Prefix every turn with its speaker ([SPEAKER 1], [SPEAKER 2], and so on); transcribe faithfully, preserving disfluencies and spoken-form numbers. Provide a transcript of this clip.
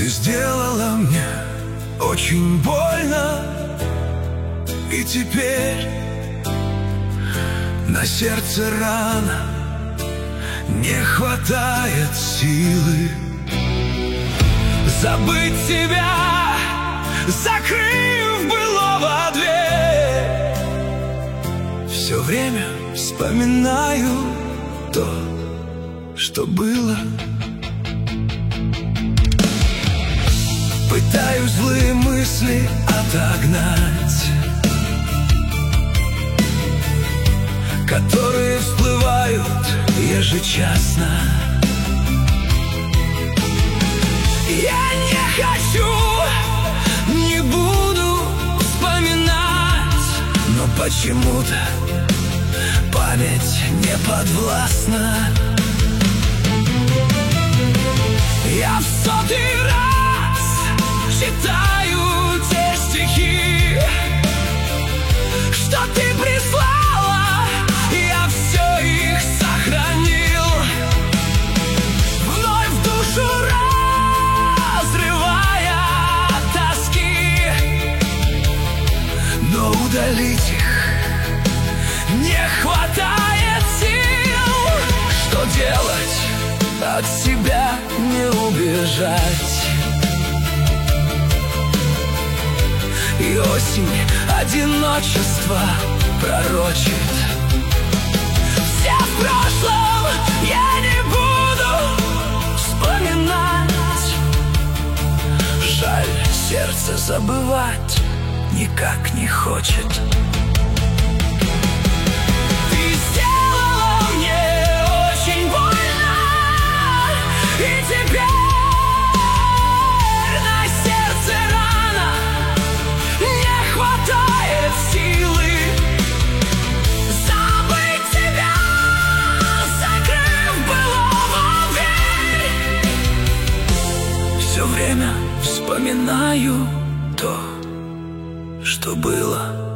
[SPEAKER 1] сделала мне очень больно, и теперь на сердце рана, не хватает силы забыть тебя, закрыв былого дверь. Все время вспоминаю то, что было. Пытаюсь злые мысли отогнать, которые всплывают ежечасно. Я не хочу, не буду вспоминать, но почему-то память не подвластна. Я в сотый раз читаю те стихи, что ты прислала, я все их сохранил, вновь в душу разрывая тоски, но удалить их не хватает сил. Что делать? От себя не убежать. И осень одиночество пророчит. Все в прошлом, я не буду вспоминать. Жаль, сердце забывать никак не хочет. Ты сделала мне очень больно, и теперь на сердце рана, не хватает силы забыть тебя, закрыв былого дверь. Все время вспоминаю то, что было.